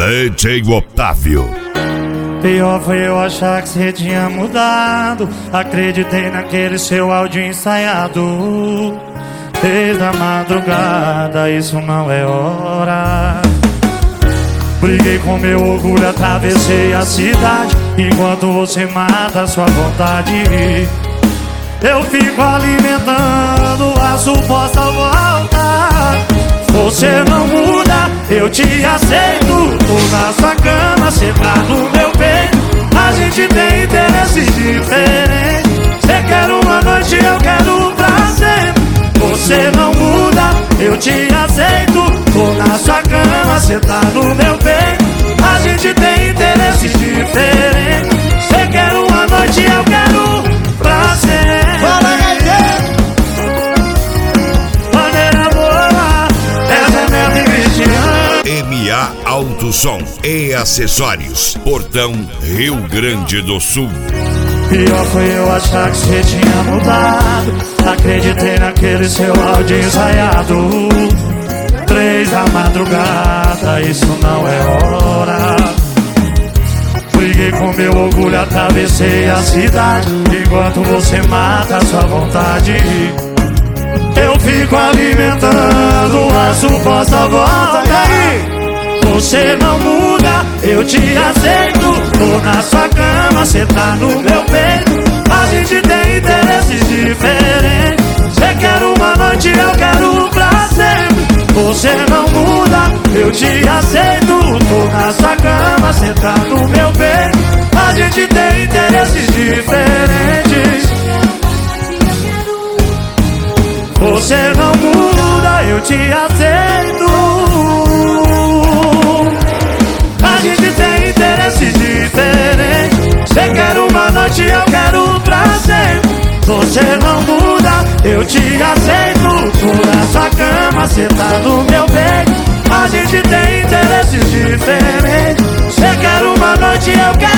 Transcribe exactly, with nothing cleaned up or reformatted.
D J Otávio. Pior foi eu achar que você tinha mudado. Acreditei naquele seu áudio ensaiado. Desde a madrugada, isso não é hora. Briguei com meu orgulho, atravessei a cidade. Enquanto você mata a sua vontade, eu fico alimentando a suposta volta. Você não muda, eu te aceito. Tô na sua cama, cê tá no meu peito. A gente tem interesses diferentes. Cê quer uma noite, eu quero pra sempre. Você não muda, eu te aceito. Tô na sua cama, cê tá no meu peito. A gente tem interesses diferentes. Cê quer uma noite, eu quero pra sempre. Maneira boa, essa é minha Cristiana. M A Auto Som e Acessórios, Portão, Rio Grande do Sul. Pior foi eu achar que você tinha mudado. Acreditei naquele seu áudio ensaiado. Três da madrugada, isso não é hora. Briguei com meu orgulho, atravessei a cidade. Enquanto você mata a sua vontade, eu fico alimentando a suposta volta. Você não muda, eu te aceito. Tô na sua cama, cê tá no meu peito. A gente tem interesses diferentes. Cê quer uma noite, eu quero pra sempre. Você não muda, eu te aceito. Tô na sua cama, cê tá no meu peito. A gente tem interesses diferentes. Você não muda, eu te aceito. A gente tem interesses diferentes. Cê quer uma noite, eu quero pra sempre. Você não muda, eu te aceito. Tô na sua cama, cê tá no meu peito. A gente tem interesses diferentes. Cê quer uma noite, eu quero